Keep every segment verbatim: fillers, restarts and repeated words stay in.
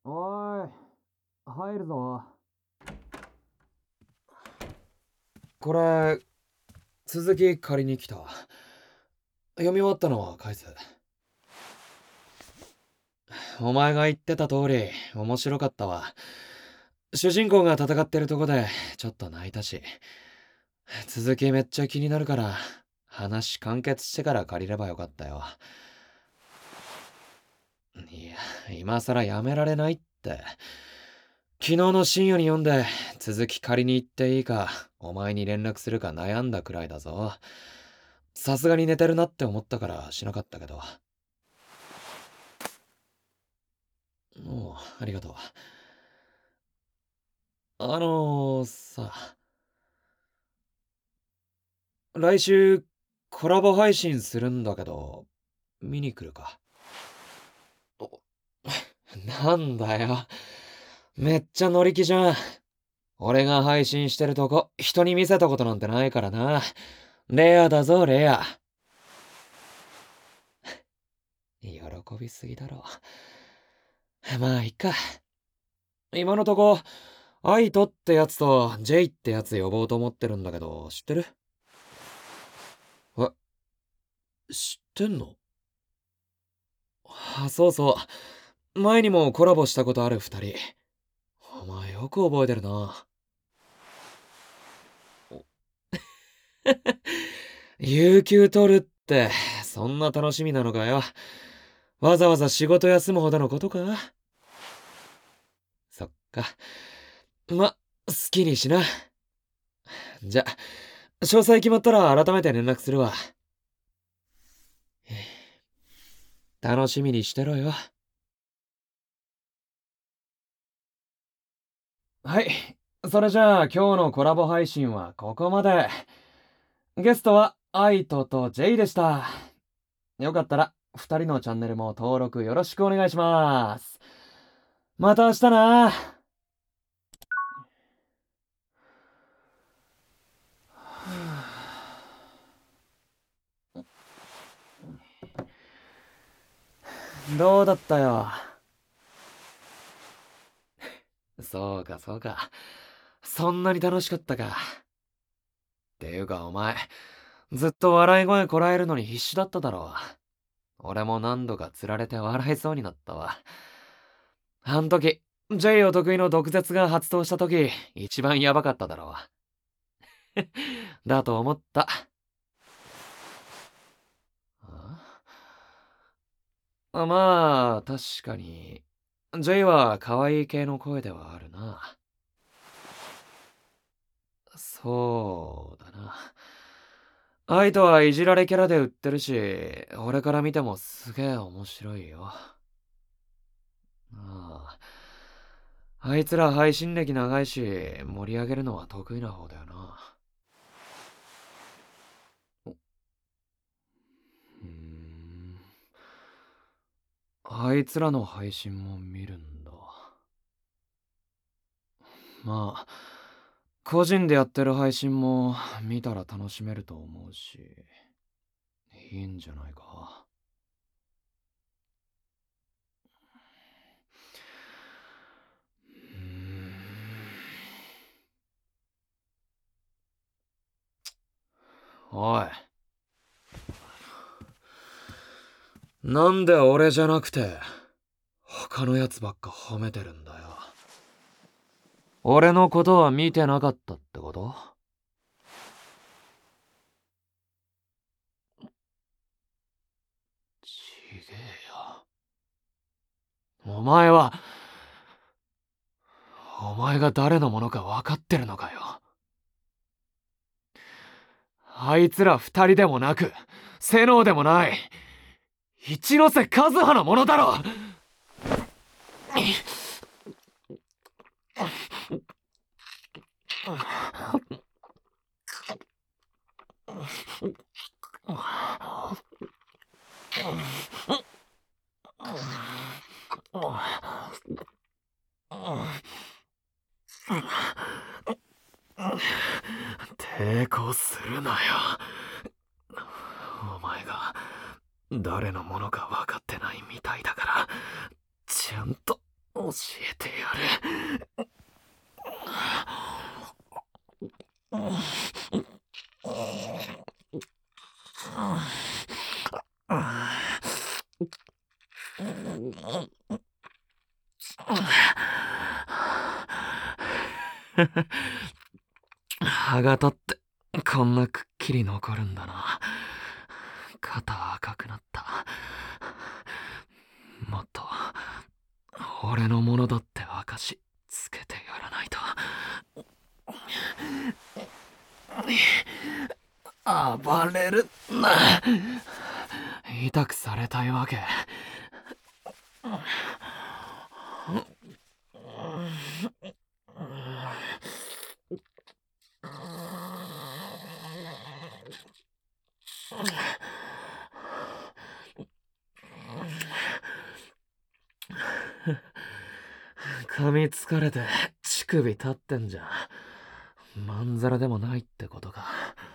おーい、入るぞ。これ、続き借りに来た。読み終わったのは返す。お前が言ってた通り、面白かったわ。主人公が戦ってるとこで、ちょっと泣いたし。続きめっちゃ気になるから、話完結してから借りればよかったよ。いや、今更やめられないって。昨日の深夜に読んで、続き借りに行っていいか、お前に連絡するか悩んだくらいだぞ。さすがに寝てるなって思ったからしなかったけど。おう、ありがとう。あのー、さ、来週コラボ配信するんだけど、見に来るか？おなんだよ。めっちゃ乗り気じゃん。俺が配信してるとこ、人に見せたことなんてないからな。レアだぞ、レア。喜びすぎだろ。まあ、いっか。今のとこ、アイトってやつとジェイってやつ呼ぼうと思ってるんだけど、知ってる？え、知ってんの？あ、そうそう。前にもコラボしたことある二人。お前よく覚えてるな。有給取るって、そんな楽しみなのかよ。わざわざ仕事休むほどのことか？そっか。ま、好きにしな。じゃ、詳細決まったら改めて連絡するわ。楽しみにしてろよ。はい。それじゃあ今日のコラボ配信はここまで。ゲストはアイトとジェイでした。よかったら二人のチャンネルも登録よろしくお願いします。また明日な。どうだったよ。そうかそうか。そんなに楽しかったか。っていうかお前、ずっと笑い声こらえるのに必死だっただろう。俺も何度か釣られて笑いそうになったわ。あん時、J お得意の毒舌が発動した時、一番ヤバかっただろう。だと思った。あ、まあ、確かに。J は可愛い系の声ではあるな。そうだな。アイトはいじられキャラで売ってるし、俺から見てもすげえ面白いよ。ああ。あいつら配信歴長いし、盛り上げるのは得意な方だよな。うーん。あいつらの配信も見るんだ。まあ、個人でやってる配信も見たら楽しめると思うし、いいんじゃないか。うーん。おい。なんで俺じゃなくて、他のやつばっか褒めてるんだよ。俺のことは見てなかったってこと？ちげえよ。お前は、お前が誰のものか分かってるのかよ。あいつら二人でもなく、セノーでもない。一ノ瀬和葉のものだろ。抵抗するなよ。お前が誰のものか分かってないみたいだから、ちゃんと教えてやる。歯型ってこんなくっきり残るんだな。肩赤くなった。もっと俺のものだって証つけてやらないと。暴れるな。痛くされたいわけ。噛みつかれて乳首立ってんじゃん。まんざらでもないってことか。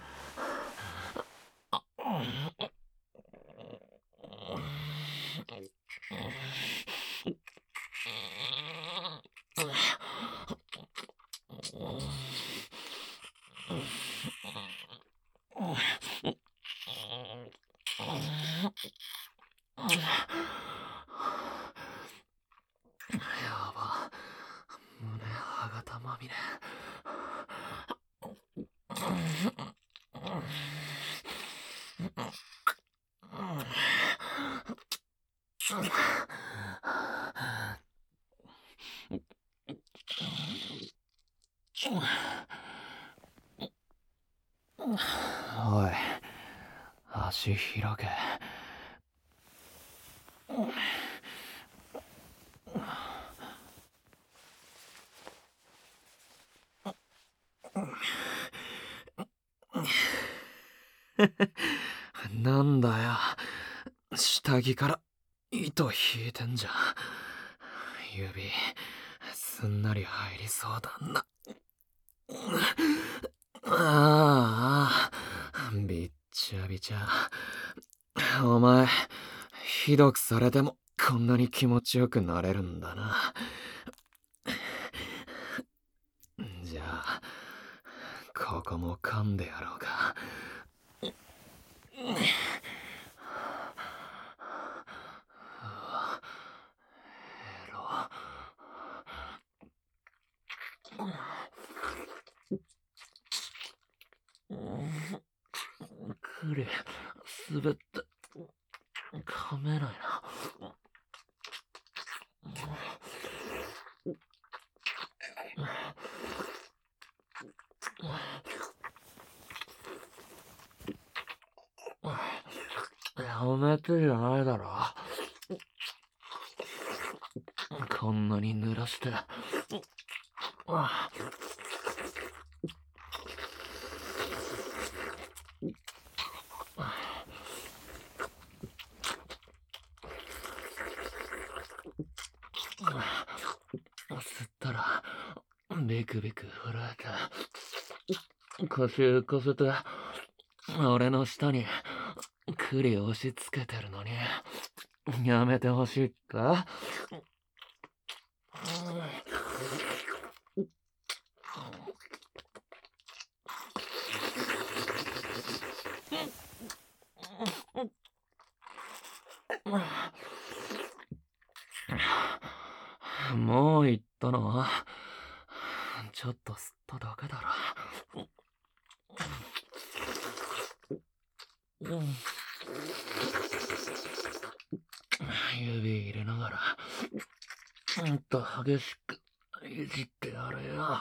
やば、胸歯型まみれ。おい、足開け。なんだよ、下着から糸引いてんじゃん。指すんなり入りそうだな。ああ、びっちゃびちゃ。お前ひどくされてもこんなに気持ちよくなれるんだな。じゃあここも噛んでやろうか。エロ。クリ滑って噛めないな。やめてじゃないだろ。こんなに濡らして。吸ったらビクビク震えて腰浮かせて俺の下に栗押し付けてるのにやめてほしいって。もう言ったの？ちょっと吸っただけだろ。指入れながらもっと激しくいじってやれよ。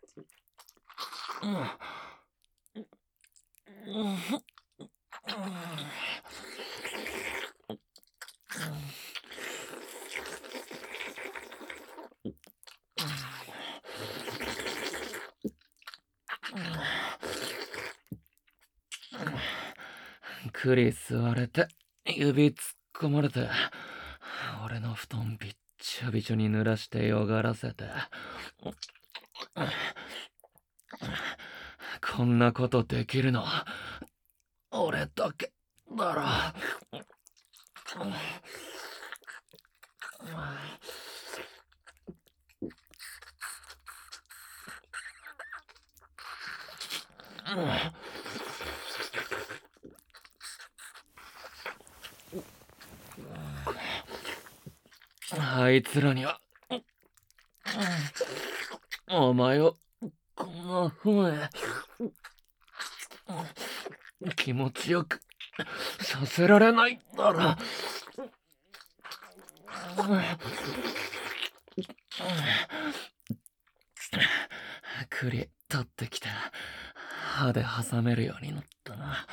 栗吸われて指突っ込まれて俺の布団びっちょびちょに濡らしてよがらせて。こんなことできるの俺だけだろ。 あいつらにはお前をこんな風に気持ちよくさせられないだろ。栗取ってきて歯で挟めるようになったな。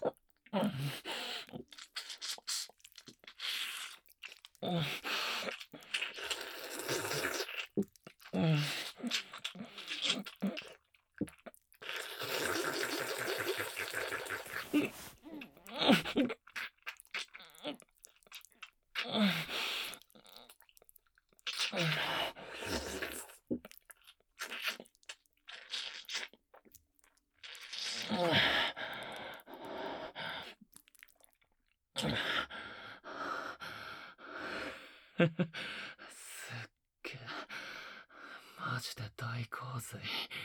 すっげえ、マジで大洪水。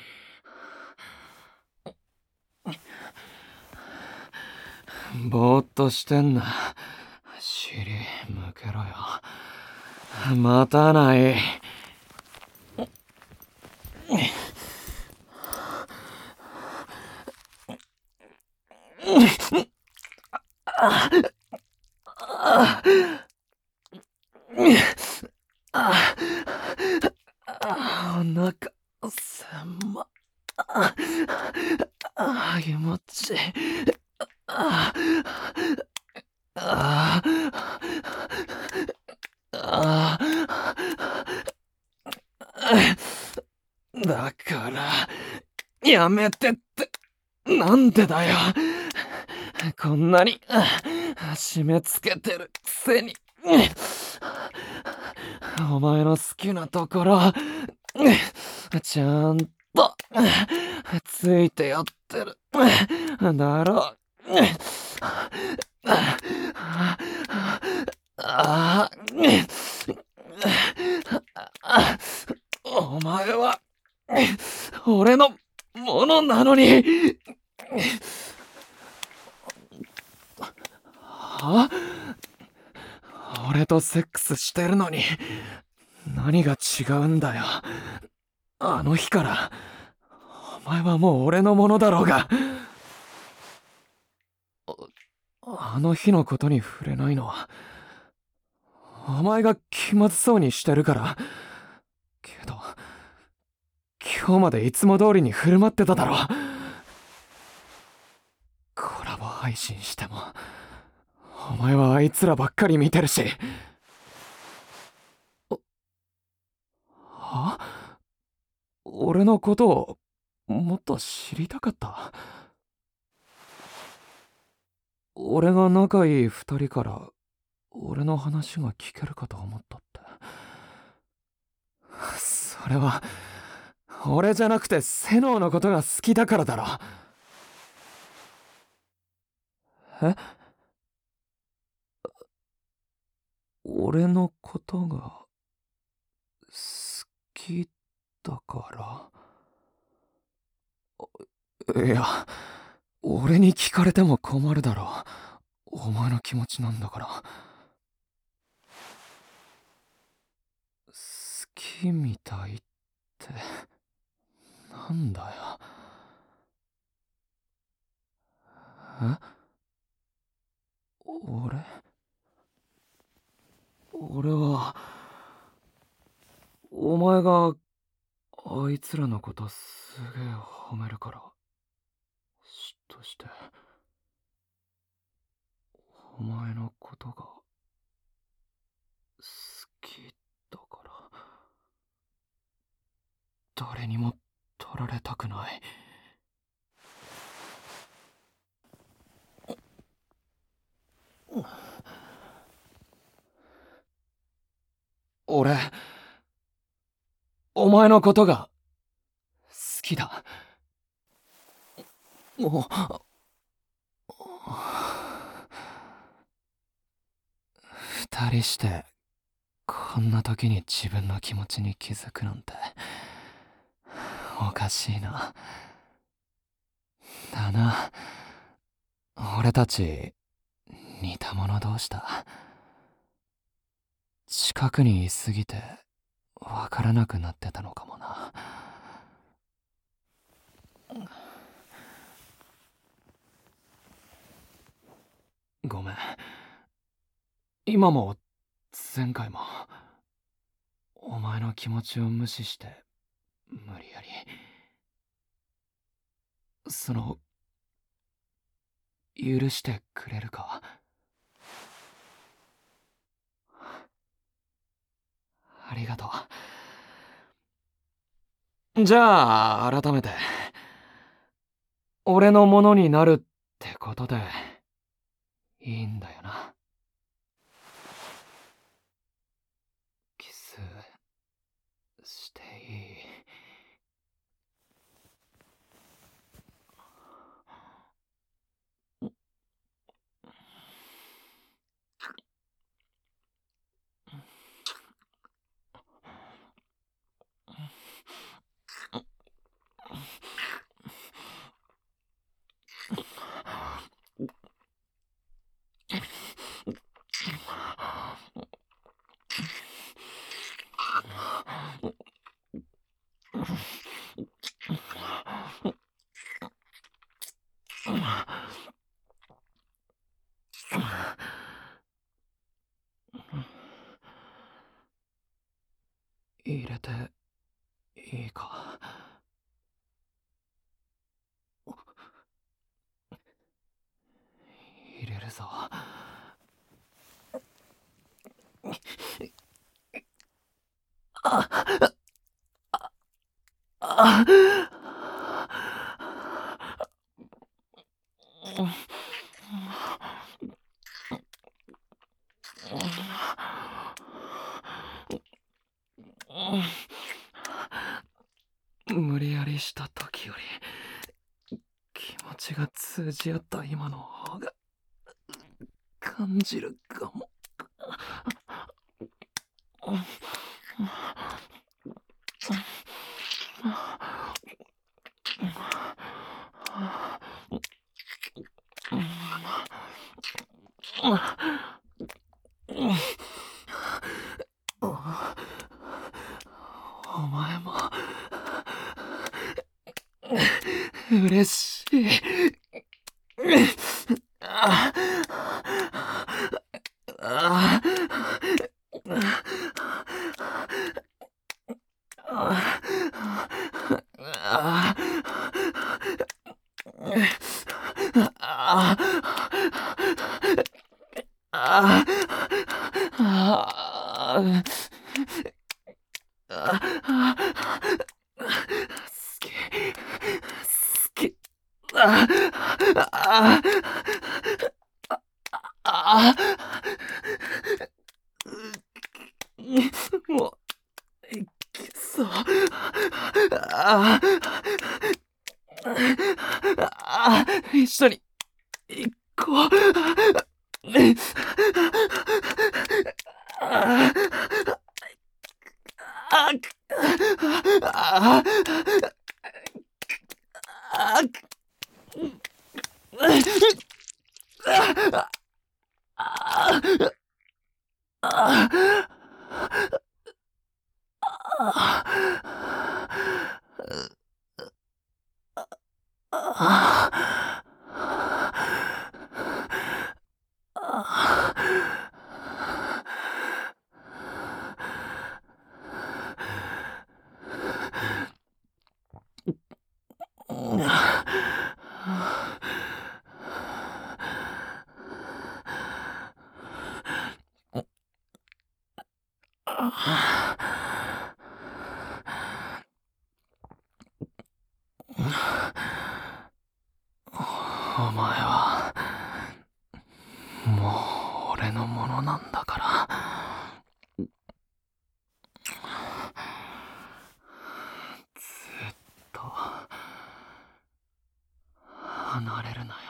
ぼーっとしてんな。尻向けろよ。待たない。お腹狭っ。あ気持ちいい。あああだからやめてって。なんでだよ。こんなに締め付けてるくせに。お前の好きなところちゃんとついてやってるだろ。ああお前は俺のものなのに。は？俺とセックスしてるのに何が違うんだよ。あの日からお前はもう俺のものだろうが。あの日のことに触れないのはお前が気まずそうにしてるから。けど今日までいつも通りに振る舞ってただろ。コラボ配信してもお前はあいつらばっかり見てるし。は？俺のことをもっと知りたかった？俺が仲いい二人から俺の話が聞けるかと思ったって。それは俺じゃなくてセノーのことが好きだからだろ。え？俺のことが好きだから？いや、俺に聞かれても困るだろ。お前の気持ちなんだから。好きみたいってなんだよ。え？俺俺はお前があいつらのことすげえ褒めるから嫉妬してお前のことが好きだから誰にも取られたくない。俺お前のことが好きだ。もう二人してこんな時に自分の気持ちに気づくなんておかしいな。 だな。俺たち似た者同士だ。近くにいすぎてわからなくなってたのかもな。ごめん。今も前回もお前の気持ちを無視して無理やり。その許してくれるか？ありがとう。じゃあ改めて俺のものになるってことでいいんだよな。キスしていい？入れていいか？入れるぞ。ああ無理やりした時より気持ちが通じ合った今の方が感じるかも。お前も嬉しい。ああああああ好き好きあああもういきそう。ああ一緒に行こう。あああお前はもう俺のものなんだから。ずっと離れるなよ。